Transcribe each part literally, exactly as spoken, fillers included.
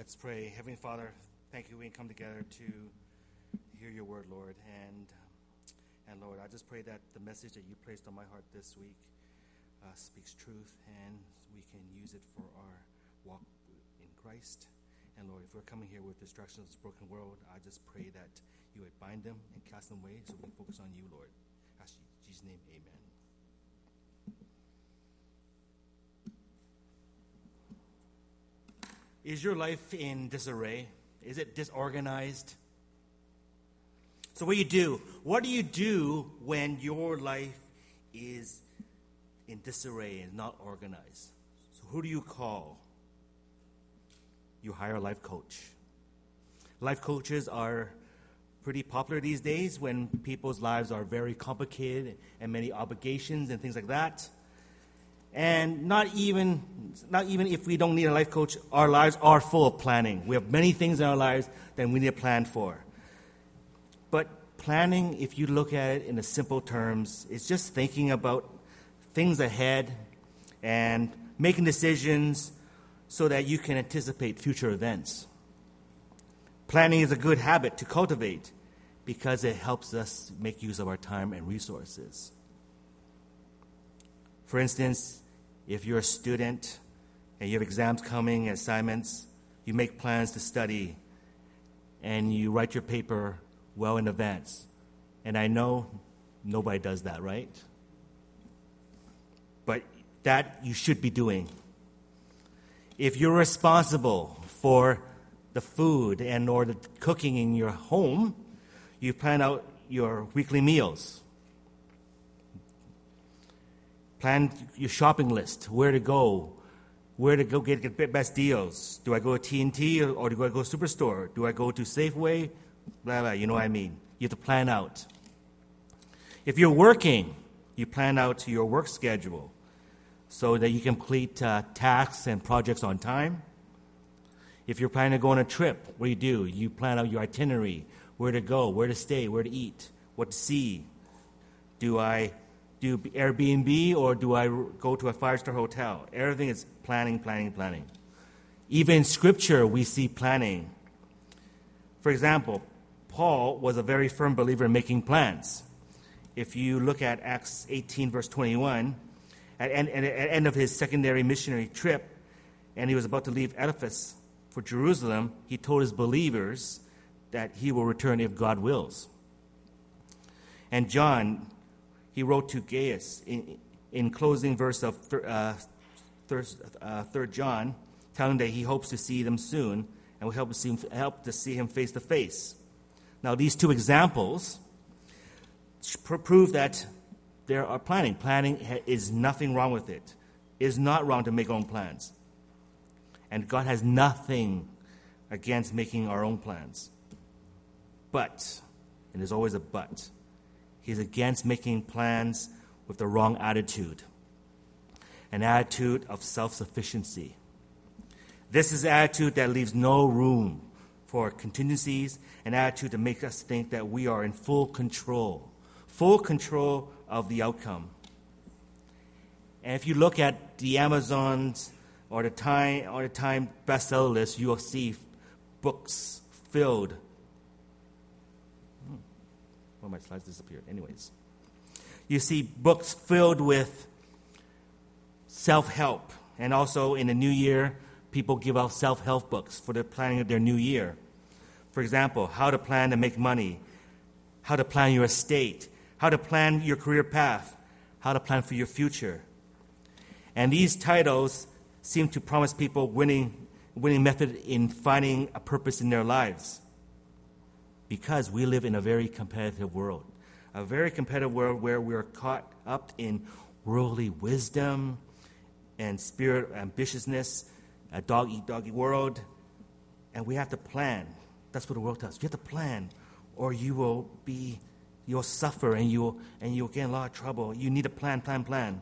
Let's pray. Heavenly Father, thank you we can come together to hear your word, Lord. And, and Lord, I just pray that the message that you placed on my heart this week uh, speaks truth, and we can use it for our walk in Christ. And Lord, if we're coming here with distractions of this broken world, I just pray that you would bind them and cast them away so we can focus on you, Lord. I ask you in Jesus' name, amen. Is your life in disarray? Is it disorganized? So what do you do? What do you do when your life is in disarray and not organized? So who do you call? You hire a life coach. Life coaches are pretty popular these days when people's lives are very complicated and many obligations and things like that. And not even, not even if we don't need a life coach, our lives are full of planning. We have many things in our lives that we need to plan for. But planning, if you look at it in the simple terms, is just thinking about things ahead and making decisions so that you can anticipate future events. Planning is a good habit to cultivate because it helps us make use of our time and resources. For instance, if you're a student and you have exams coming, assignments, you make plans to study and you write your paper well in advance. And I know nobody does that, right? But that you should be doing. If you're responsible for the food and or the cooking in your home, you plan out your weekly meals. Plan your shopping list, where to go, where to go get the best deals. Do I go to T and T or, or do I go to Superstore? Do I go to Safeway? Blah, blah, you know what I mean. You have to plan out. If you're working, you plan out your work schedule so that you complete uh, tasks and projects on time. If you're planning to go on a trip, what do you do? You plan out your itinerary, where to go, where to stay, where to eat, what to see. Do I do Airbnb or do I go to a five-star hotel? Everything is planning, planning, planning. Even in Scripture, we see planning. For example, Paul was a very firm believer in making plans. If you look at Acts eighteen, verse twenty-one, at the end of his secondary missionary trip, and he was about to leave Ephesus for Jerusalem, he told his believers that he will return if God wills. And John, he wrote to Gaius in, in closing verse of uh, third, uh, third John, telling that he hopes to see them soon and will help to see him, help to see him face to face. Now, these two examples prove that there are planning. Planning is nothing wrong with it. It is not wrong to make our own plans. And God has nothing against making our own plans. But, and there's always a but, He's against making plans with the wrong attitude, an attitude of self-sufficiency. This is an attitude that leaves no room for contingencies, an attitude to make us think that we are in full control, full control of the outcome. And if you look at the Amazons or the Time or the Time bestseller list, you will see books filled. Oh, my slides disappeared. Anyways, you see books filled with self-help. And also in the new year, people give out self-help books for the planning of their new year. For example, how to plan to make money, how to plan your estate, how to plan your career path, how to plan for your future. And these titles seem to promise people winning, winning method in finding a purpose in their lives. Because we live in a very competitive world. A very competitive world where we are caught up in worldly wisdom and spirit ambitiousness, a dog-eat-doggy world. And we have to plan. That's what the world tells us. You have to plan, or you will be, you'll suffer and you'll, and you'll get in a lot of trouble. You need to plan, plan, plan.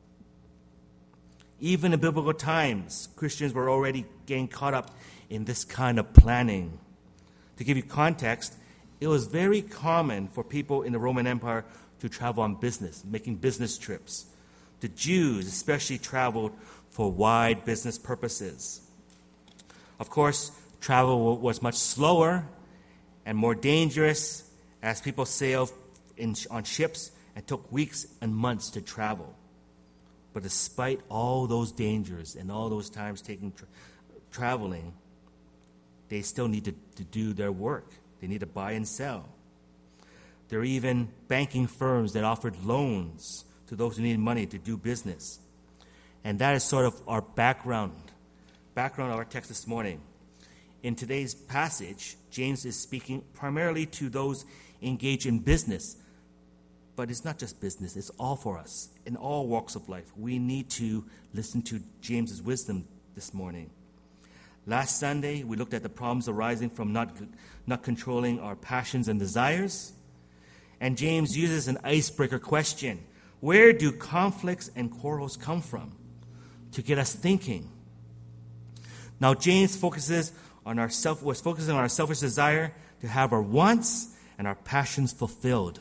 Even in biblical times, Christians were already getting caught up in this kind of planning. To give you context, it was very common for people in the Roman Empire to travel on business, making business trips. The Jews especially traveled for wide business purposes. Of course, Travel was much slower and more dangerous as people sailed in, on ships and took weeks and months to travel. But despite all those dangers and all those times taking tra- traveling, they still need to, to do their work. They need to buy and sell. There are even banking firms that offered loans to those who needed money to do business. And that is sort of our background, background of our text this morning. In today's passage, James is speaking primarily to those engaged in business. But it's not just business, it's all for us, in all walks of life. We need to listen to James's wisdom this morning. Last Sunday, we looked at the problems arising from not, not controlling our passions and desires. And James uses an icebreaker question. Where do conflicts and quarrels come from? To get us thinking. Now, James focuses on our self, was focusing on our selfish desire to have our wants and our passions fulfilled.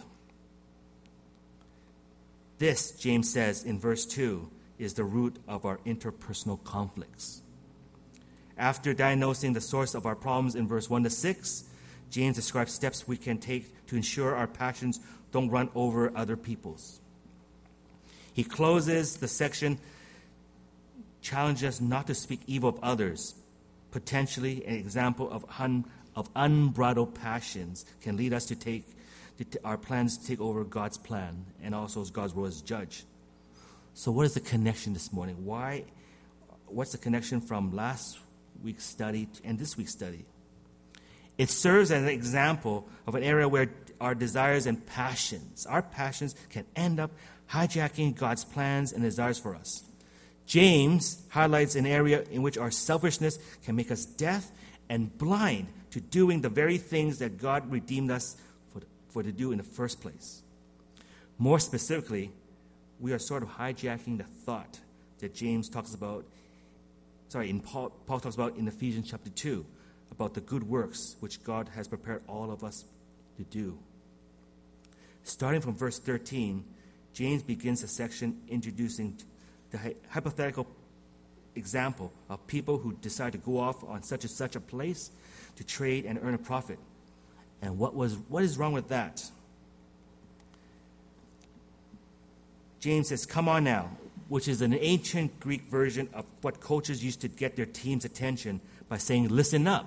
This, James says in verse two, is the root of our interpersonal conflicts. After diagnosing the source of our problems in verse one to six, James describes steps we can take to ensure our passions don't run over other people's. He closes the section, challenging us not to speak evil of others. Potentially, an example of, un, of unbridled passions can lead us to take to, our plans to take over God's plan and also as God's role as judge. So what is the connection this morning? Why? What's the connection from last week's study and this week's study? It serves as an example of an area where our desires and passions, our passions can end up hijacking God's plans and desires for us. James highlights an area in which our selfishness can make us deaf and blind to doing the very things that God redeemed us for, for to do in the first place. More specifically, we are sort of hijacking the thought that James talks about, sorry, in Paul, Paul talks about in Ephesians chapter two, about the good works which God has prepared all of us to do. Starting from verse thirteen, James begins a section introducing the hypothetical example of people who decide to go off on such and such a place to trade and earn a profit. And what was what is wrong with that? James says, come on now, which is an ancient Greek version of what coaches used to get their team's attention by saying, listen up.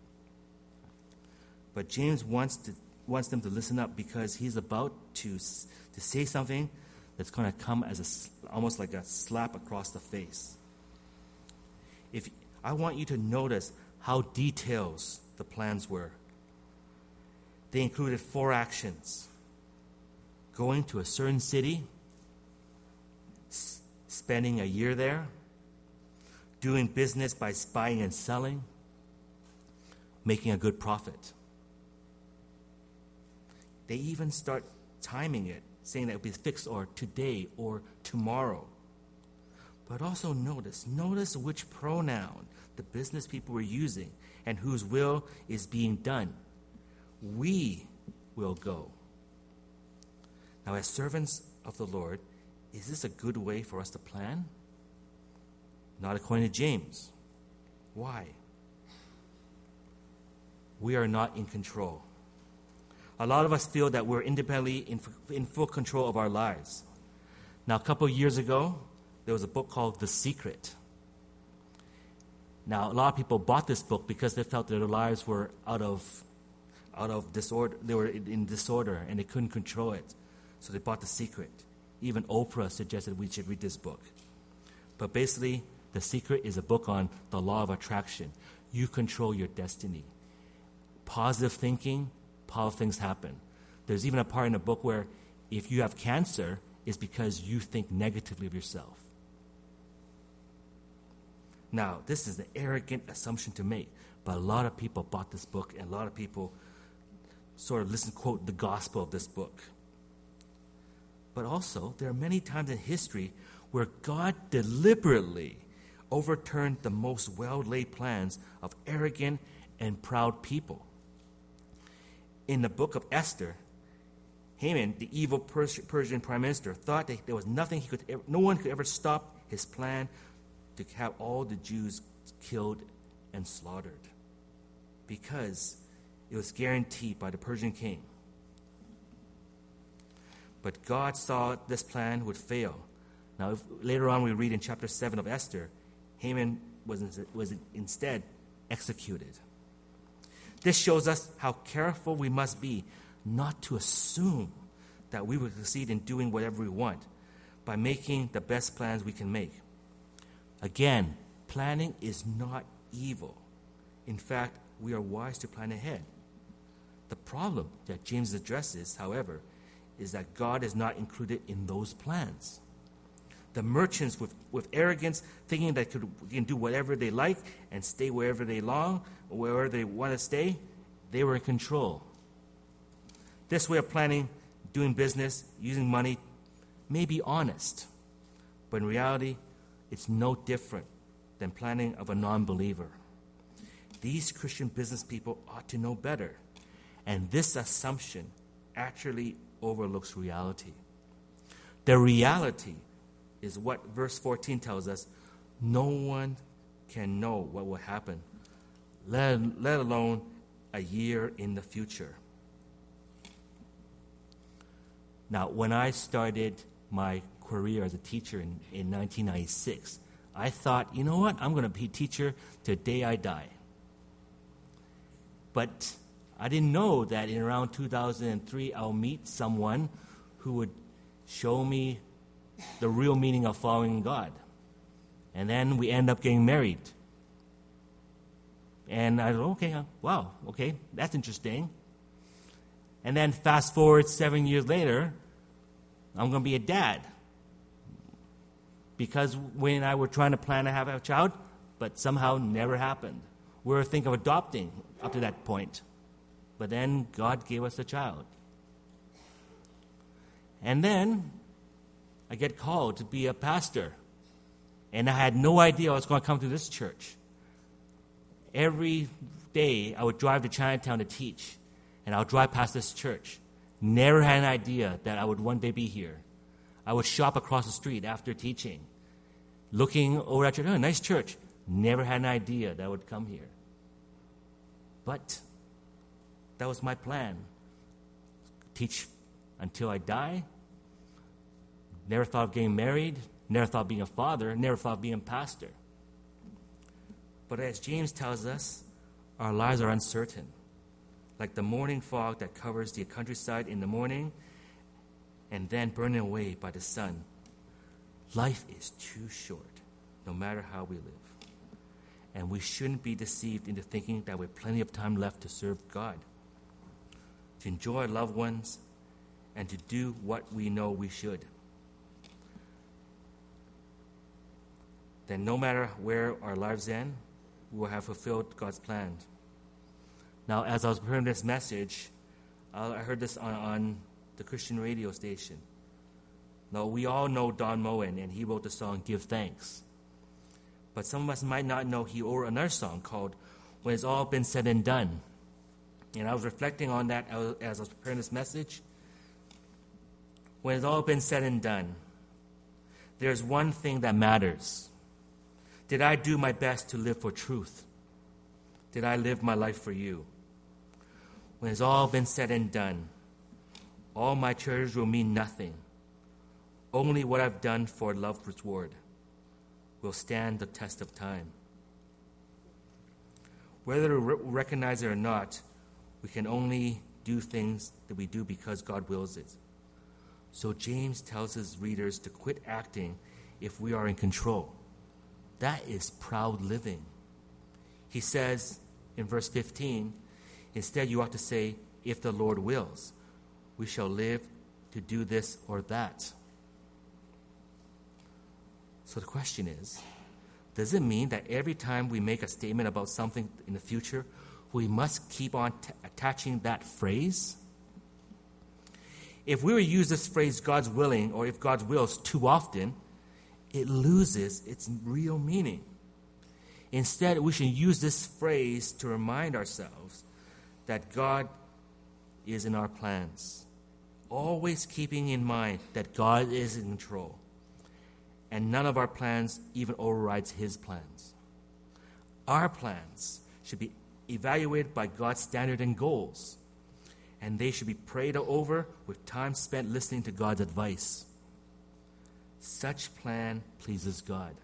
But James wants to wants them to listen up because he's about to, to say something that's going to come as a, almost like a slap across the face. If I want you to notice how detailed the plans were. They included four actions: going to a certain city, s- spending a year there, doing business by buying and selling, making a good profit. They even start timing it, saying that it will be fixed or today or tomorrow. But also notice, notice which pronoun the business people were using and whose will is being done. We will go. Now, as servants of the Lord, is this a good way for us to plan? Not according to James. Why? We are not in control. A lot of us feel that we're independently in, in full control of our lives. Now, a couple of years ago, there was a book called The Secret. Now, a lot of people bought this book because they felt that their lives were out of, out of disorder. They were in, in disorder and they couldn't control it. So they bought The Secret. Even Oprah suggested we should read this book. But basically, The Secret is a book on the law of attraction. You control your destiny. Positive thinking, positive things happen. There's even a part in the book where if you have cancer, it's because you think negatively of yourself. Now, this is an arrogant assumption to make, but a lot of people bought this book, and a lot of people sort of listen, quote, the gospel of this book. But also, there are many times in history where God deliberately overturned the most well-laid plans of arrogant and proud people. In the book of Esther, Haman, the evil Persian prime minister, thought that there was nothing he could, ever, no one could ever stop his plan to have all the Jews killed and slaughtered. because it was guaranteed by the Persian king. But God saw this plan would fail. Now, if, later on we read in chapter seven of Esther, Haman was, was instead executed. This shows us how careful we must be not to assume that we will succeed in doing whatever we want by making the best plans we can make. Again, planning is not evil. In fact, we are wise to plan ahead. The problem that James addresses, however, is that God is not included in those plans. The merchants with, with arrogance, thinking that could, can do whatever they like and stay wherever they long, or wherever they want to stay, they were in control. This way of planning, doing business, using money, may be honest, but in reality, it's no different than planning of a non-believer. These Christian business people ought to know better, and this assumption actually overlooks reality. The reality is what verse fourteen tells us: no one can know what will happen, let, let alone a year in the future. Now, when I started my career as a teacher in, in nineteen ninety-six, I thought, you know what, I'm going to be a teacher till the day I die. But I didn't know that in around two thousand three, I'll meet someone who would show me the real meaning of following God. And then we end up getting married. And I thought, okay, wow, okay, that's interesting. And then fast forward seven years later, I'm going to be a dad. Because when I were trying to plan to have a child, but somehow never happened. We were thinking of adopting up to that point. But then God gave us a child. And then I get called to be a pastor. And I had no idea I was going to come to this church. Every day I would drive to Chinatown to teach. And I would drive past this church. Never had an idea that I would one day be here. I would shop across the street after teaching. Looking over at church, oh, nice church. Never had an idea that I would come here. But that was my plan. Teach until I die. Never thought of getting married. Never thought of being a father. Never thought of being a pastor. But as James tells us, our lives are uncertain. Like the morning fog that covers the countryside in the morning and then burning away by the sun. Life is too short, no matter how we live. And we shouldn't be deceived into thinking that we have plenty of time left to serve God, to enjoy our loved ones, and to do what we know we should. Then no matter where our lives end, we will have fulfilled God's plan. Now, as I was preparing this message, I heard this on, on the Christian radio station. Now, we all know Don Moen, and he wrote the song, Give Thanks. But some of us might not know he wrote another song called When It's All Been Said and Done. And I was reflecting on that as I was preparing this message. When it's all been said and done, there's one thing that matters. Did I do my best to live for truth? Did I live my life for you? When it's all been said and done, all my treasures will mean nothing. Only what I've done for love's reward will stand the test of time. Whether we recognize it or not, we can only do things that we do because God wills it. So James tells his readers to quit acting if we are in control. That is proud living. He says in verse fifteen, instead you ought to say, if the Lord wills, we shall live to do this or that. So the question is, does it mean that every time we make a statement about something in the future, we must keep on t- attaching that phrase? If we were to use this phrase, God's willing, or if God's wills, too often, it loses its real meaning. Instead, we should use this phrase to remind ourselves that God is in our plans, always keeping in mind that God is in control, and none of our plans even overrides his plans. Our plans should be evaluated by God's standard and goals, and they should be prayed over with time spent listening to God's advice. Such plan pleases God.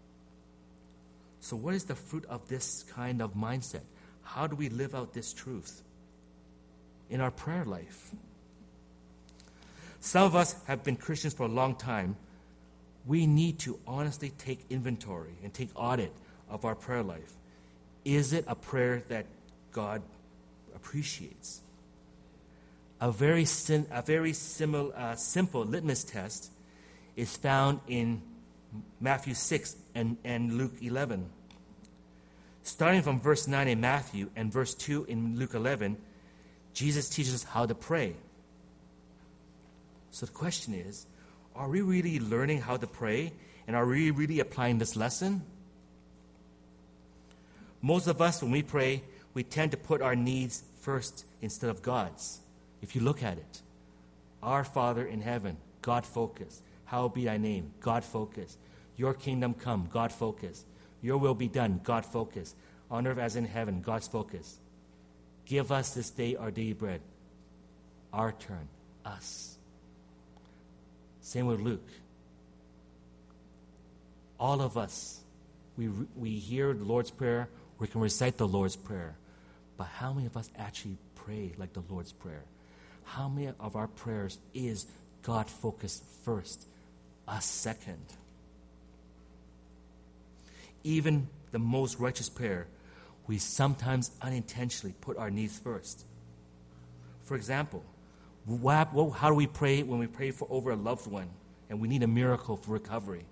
So what is the fruit of this kind of mindset? How do we live out this truth in our prayer life? Some of us have been Christians for a long time. We need to honestly take inventory and take audit of our prayer life. Is it a prayer that God appreciates? A very sim- a very simil- uh, simple litmus test is found in Matthew six and, and Luke eleven. Starting from verse nine in Matthew and verse two in Luke eleven, Jesus teaches us how to pray. So the question is, are we really learning how to pray? And are we really applying this lesson? Most of us, when we pray, we tend to put our needs first instead of God's. If you look at it, our Father in heaven, God focus. Hallowed be thy name, God focus. Your kingdom come, God focus. Your will be done, God focus. On earth as in heaven, God's focus. Give us this day our daily bread. Our turn, us. Same with Luke. All of us, we we hear the Lord's Prayer, we can recite the Lord's Prayer. But how many of us actually pray like the Lord's Prayer? How many of our prayers is God focused first, us second? Even the most righteous prayer, we sometimes unintentionally put our needs first. For example, what, how do we pray when we pray for over a loved one and we need a miracle for recovery?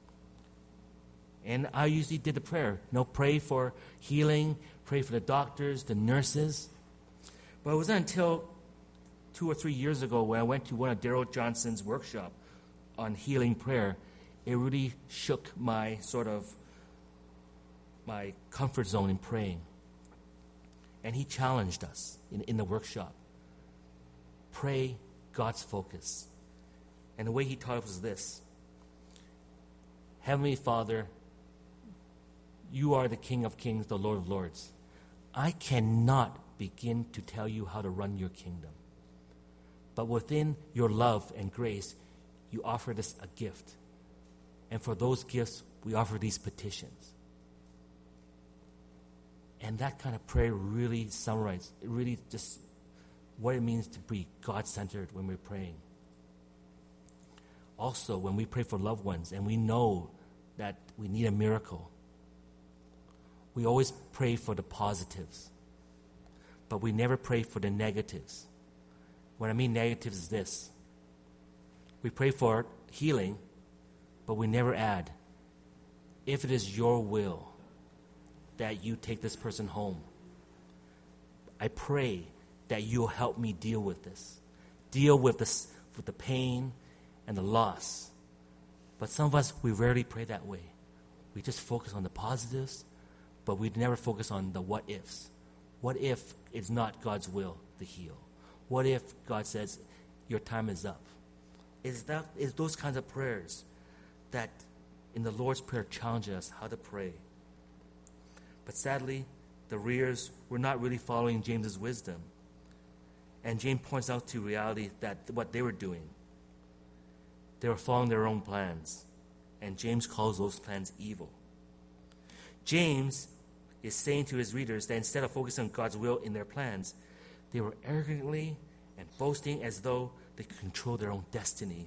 And I usually did the prayer, you know, pray for healing, pray for the doctors, the nurses. But it wasn't until two or three years ago when I went to one of Daryl Johnson's workshop on healing prayer, it really shook my sort of my comfort zone in praying. And he challenged us in, in the workshop. Pray God's focus. And the way he taught us was this. Heavenly Father, you are the King of Kings, the Lord of Lords. I cannot begin to tell you how to run your kingdom. But within your love and grace, you offered us a gift. And for those gifts, we offer these petitions. And that kind of prayer really summarizes, it really just what it means to be God-centered when we're praying. Also, when we pray for loved ones and we know that we need a miracle, we always pray for the positives, but we never pray for the negatives. What I mean negatives is this. We pray for healing, but we never add, if it is your will that you take this person home, I pray that you'll help me deal with this. Deal with this, with the pain and the loss. But some of us, we rarely pray that way. We just focus on the positives, but we never focus on the what ifs. What if it's not God's will to heal? What if God says, your time is up? Is that is those kinds of prayers that in the Lord's Prayer challenge us how to pray. But sadly, the readers were not really following James's wisdom. And James points out to reality that what they were doing, they were following their own plans. And James calls those plans evil. James is saying to his readers that instead of focusing on God's will in their plans, they were arrogantly and boasting as though they could control their own destiny.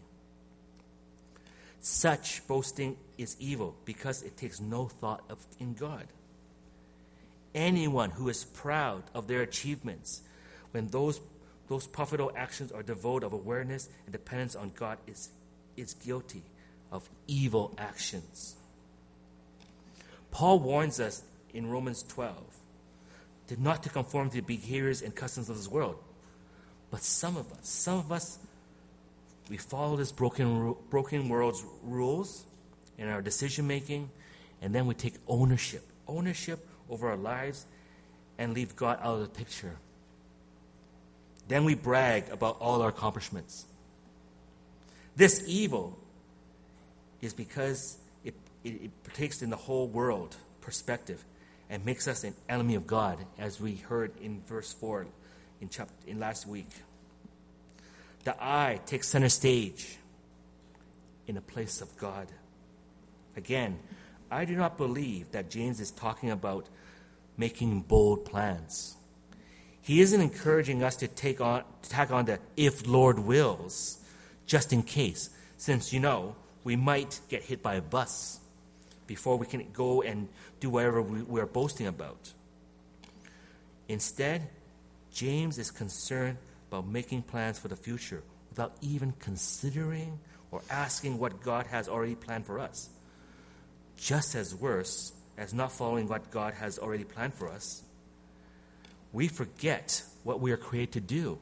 Such boasting is evil because it takes no thought of in God. Anyone who is proud of their achievements, when those those profitable actions are devoid of awareness and dependence on God, is, is guilty of evil actions. Paul warns us in Romans twelve to not to conform to the behaviors and customs of this world. But some of us, some of us, we follow this broken, broken world's rules in our decision making, and then we take ownership, ownership over our lives, and leave God out of the picture. Then we brag about all our accomplishments. This evil is because it, it, it takes in the whole world perspective, and makes us an enemy of God, as we heard in verse four in, chapter, in last week. The I takes center stage in the place of God. Again, I do not believe that James is talking about making bold plans. He isn't encouraging us to take on to tack on the if Lord wills, just in case, since, you know, we might get hit by a bus before we can go and do whatever we, we're boasting about. Instead, James is concerned about making plans for the future without even considering or asking what God has already planned for us. Just as worse as not following what God has already planned for us, we forget what we are created to do.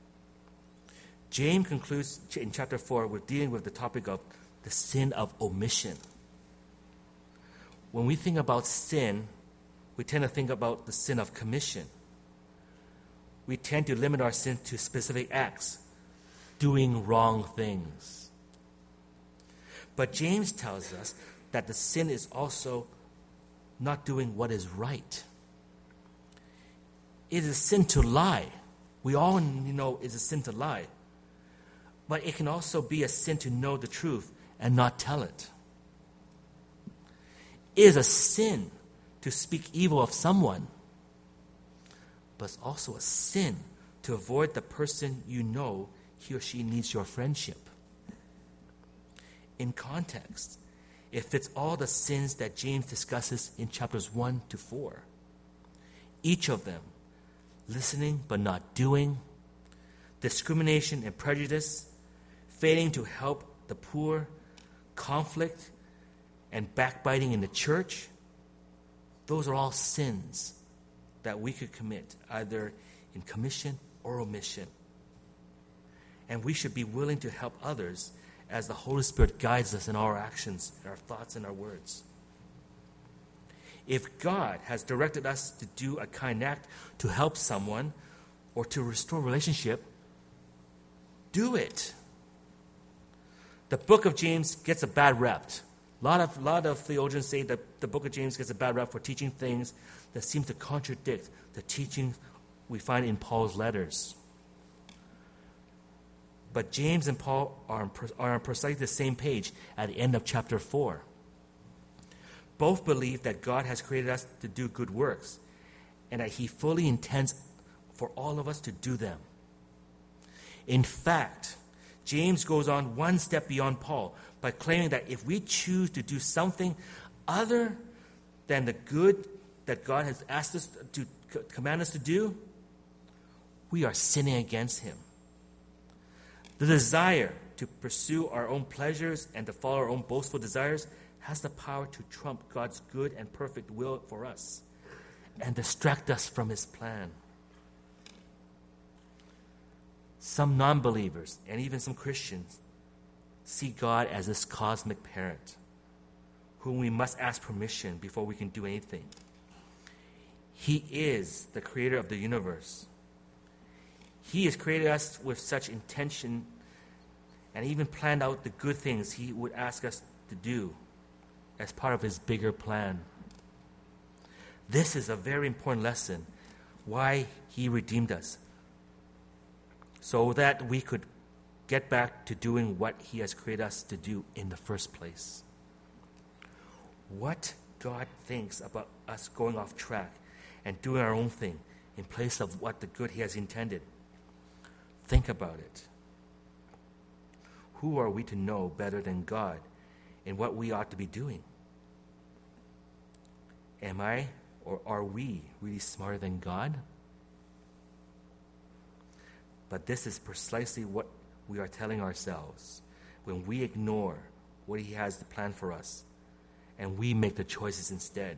James concludes in chapter four with dealing with the topic of the sin of omission. When we think about sin, we tend to think about the sin of commission. We tend to limit our sin to specific acts, doing wrong things. But James tells us that the sin is also not doing what is right. It is a sin to lie. We all know it's a sin to lie. But it can also be a sin to know the truth and not tell it. It is a sin to speak evil of someone. But it's also a sin to avoid the person you know he or she needs your friendship. In context, it fits all the sins that James discusses in chapters one to four. Each of them, listening but not doing, discrimination and prejudice, failing to help the poor, conflict, and backbiting in the church, those are all sins that we could commit, either in commission or omission. And we should be willing to help others as the Holy Spirit guides us in our actions, our thoughts, and our words. If God has directed us to do a kind act to help someone or to restore a relationship, do it. The book of James gets a bad rep. A lot of, lot of theologians say that the book of James gets a bad rep for teaching things that seem to contradict the teaching we find in Paul's letters. But James and Paul are on, are on precisely the same page at the end of chapter four. Both believe that God has created us to do good works and that he fully intends for all of us to do them. In fact, James goes on one step beyond Paul by claiming that if we choose to do something other than the good that God has asked us to command us to do, we are sinning against him. The desire to pursue our own pleasures and to follow our own boastful desires has the power to trump God's good and perfect will for us and distract us from his plan. Some non-believers and even some Christians see God as this cosmic parent whom we must ask permission before we can do anything. He is the creator of the universe. He has created us with such intention and even planned out the good things he would ask us to do as part of his bigger plan. This is a very important lesson, why he redeemed us, so that we could get back to doing what he has created us to do in the first place. What God thinks about us going off track and doing our own thing in place of what the good he has intended. Think about it. Who are we to know better than God in what we ought to be doing? Am I or are we really smarter than God? But this is precisely what we are telling ourselves when we ignore what he has planned for us and we make the choices instead.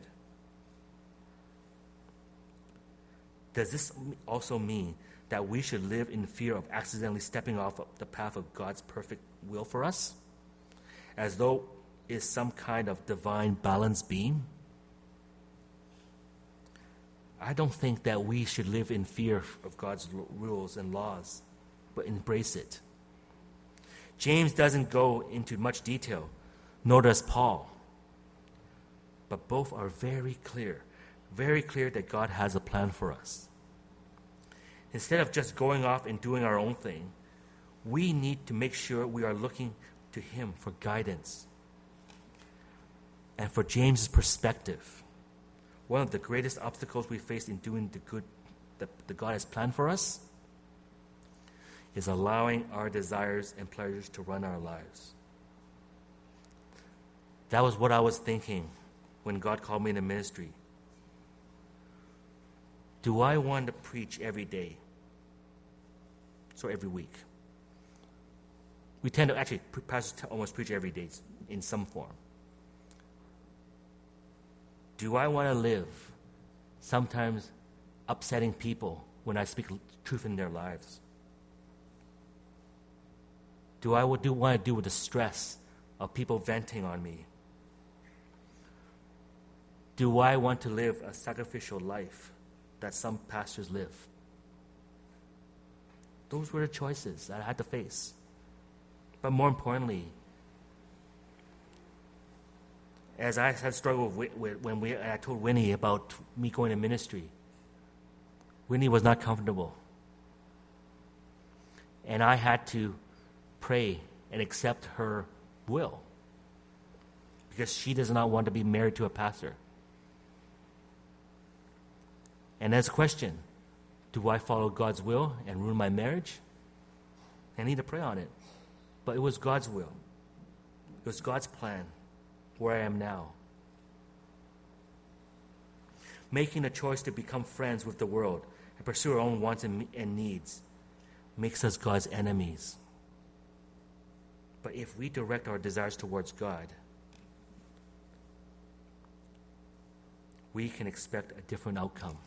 Does this also mean that we should live in fear of accidentally stepping off the path of God's perfect will for us, as though it's some kind of divine balance beam? I don't think that we should live in fear of God's rules and laws, but embrace it. James doesn't go into much detail, nor does Paul. But both are very clear, very clear that God has a plan for us. Instead of just going off and doing our own thing, we need to make sure we are looking to Him for guidance. And for James's perspective, one of the greatest obstacles we face in doing the good that, that God has planned for us is allowing our desires and pleasures to run our lives. That was what I was thinking when God called me into ministry. Do I want to preach every day? So every week? We tend to actually, pastors almost preach every day in some form. Do I want to live sometimes upsetting people when I speak truth in their lives? Do I do want to deal with the stress of people venting on me? Do I want to live a sacrificial life that some pastors live? Those were the choices that I had to face. But more importantly, as I had struggled with, with when we, I told Winnie about me going to ministry, Winnie was not comfortable. And I had to pray and accept her will because she does not want to be married to a pastor. And that's a question. Do I follow God's will and ruin my marriage? I need to pray on it. But it was God's will. It was God's plan where I am now. Making a choice to become friends with the world and pursue our own wants and, and needs makes us God's enemies. But if we direct our desires towards God, we can expect a different outcome.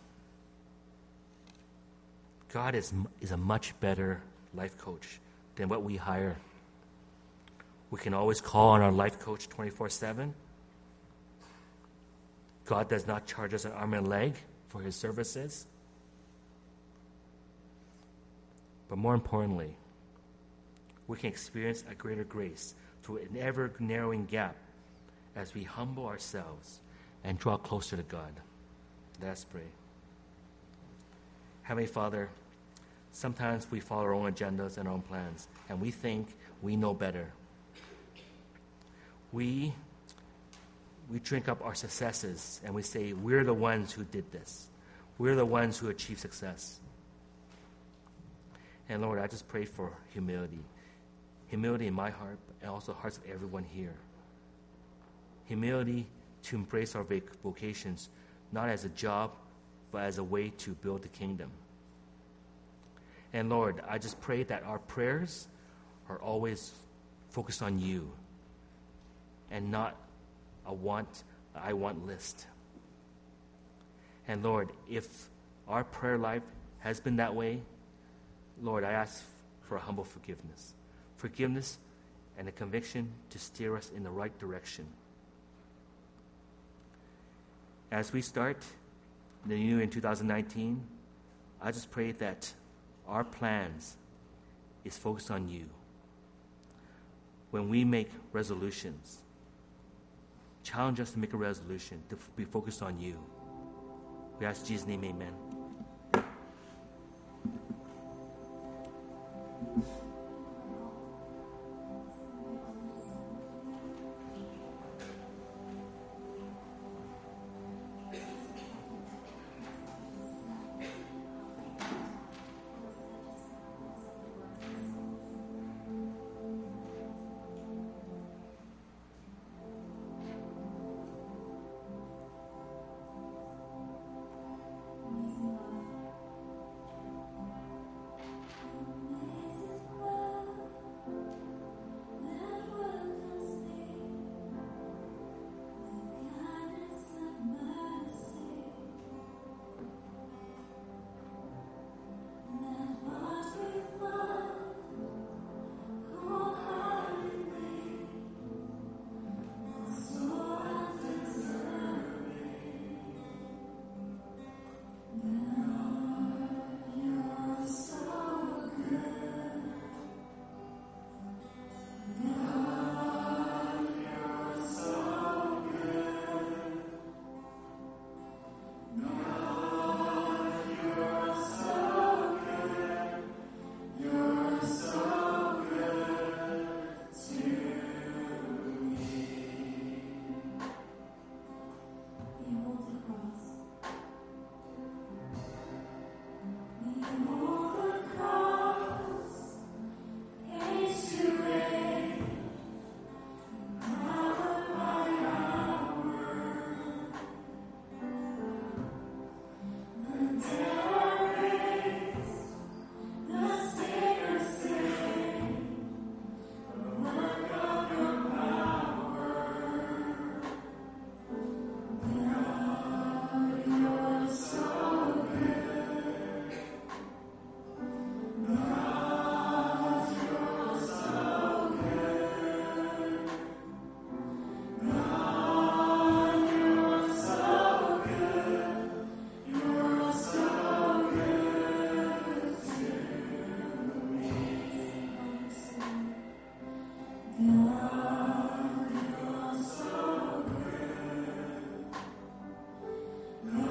God is, is a much better life coach than what we hire. We can always call on our life coach twenty-four seven. God does not charge us an arm and a leg for His services. But more importantly, we can experience a greater grace through an ever-narrowing gap as we humble ourselves and draw closer to God. Let us pray. Heavenly Father, sometimes we follow our own agendas and our own plans, and we think we know better. We, we drink up our successes, and we say, we're the ones who did this. We're the ones who achieved success. And Lord, I just pray for humility. Humility in my heart, and also hearts of everyone here. Humility to embrace our vocations, not as a job, but as a way to build the kingdom. And Lord, I just pray that our prayers are always focused on you and not a want, I want list. And Lord, if our prayer life has been that way, Lord, I ask for a humble forgiveness. Forgiveness and a conviction to steer us in the right direction. As we start the new year in two thousand nineteen, I just pray that our plans is focused on you. When we make resolutions, challenge us to make a resolution to be focused on you. We ask in Jesus' name, amen.